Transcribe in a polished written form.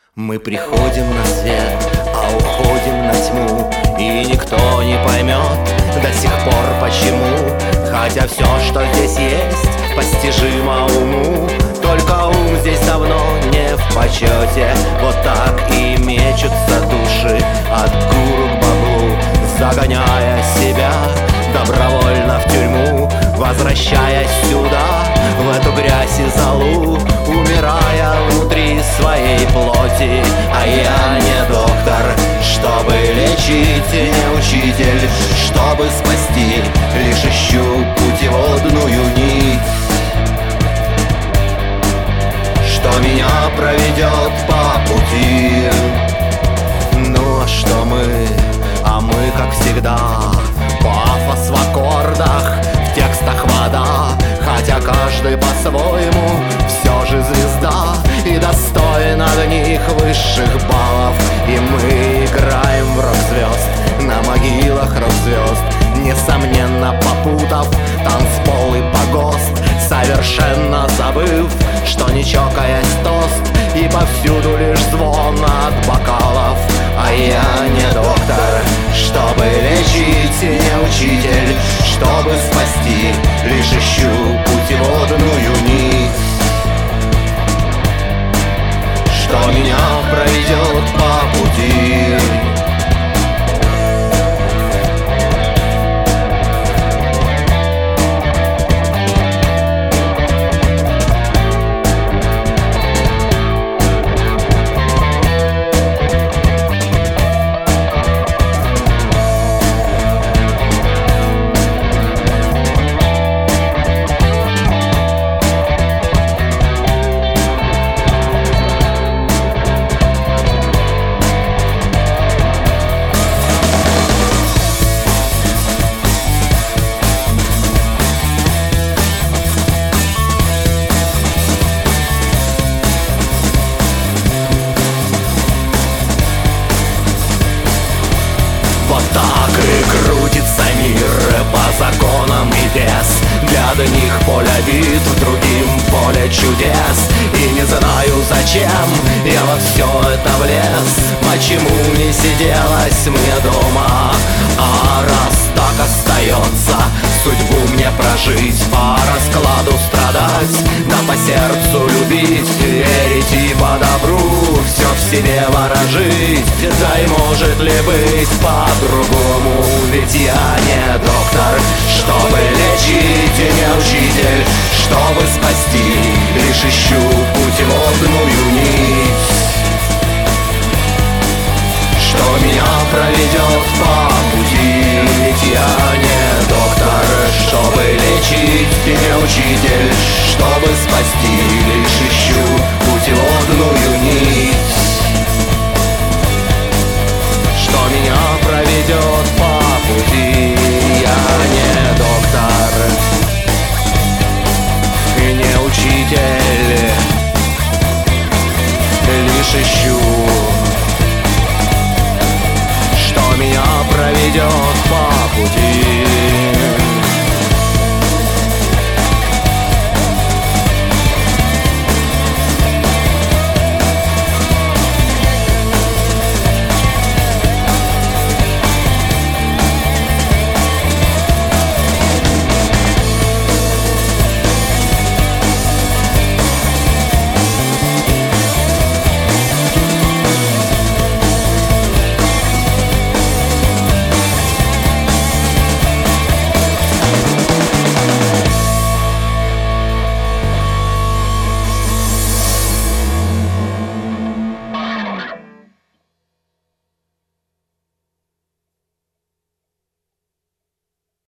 Мы приходим на свет, а уходим на тьму, и никто не поймет до сих пор почему. Хотя все, что здесь есть, постижимо уму, только ум здесь давно не в почете. Вот так и мечутся души от гуру к баблу, загоняя себя добровольно в тюрьму, возвращаясь сюда, в эту грязь и золу, умирая внутри своей плоти. А я не доктор, чтобы лечить, и не учитель, чтобы спасти, лишь ищу путеводную нить, что меня проведет по пути. Ну а что мы? А мы, как всегда, пафос в аккордах, в текстах вода. Хотя каждый по-своему все же звезда и достоин одних высших баллов. И мы играем в рок-звезд, на могилах рок-звезд, несомненно попутав танцпол и погост, совершенно забыв, что не чокаясь тост, и повсюду лишь звон от бокалов. А я не доктор, чтобы лечить, и не учитель, чтобы спасти, лишь ищу путеводную нить, что меня проведет по пути. Вот так и крутится мир по законам и без. Для одних поле битв, другим поле чудес. И не знаю зачем я во все это влез. Почему не сиделось мне дома? А раз так остается, судьбу мне прожить, по раскладу страдать, да по сердцу любить, верить и по добру все в себе ворожить. Да и может ли быть по-другому? Ведь я не доктор, чтобы лечить, и не учитель, чтобы спасти, лишь ищу путеводную нить, что меня проведет по пути. Ведь я не доктор, чтобы лечить, и не учитель, чтобы спасти, лишь ищу путеводную нить, что меня проведет по пути. Я не доктор и не учитель, лишь ищу, что меня проведет по пути.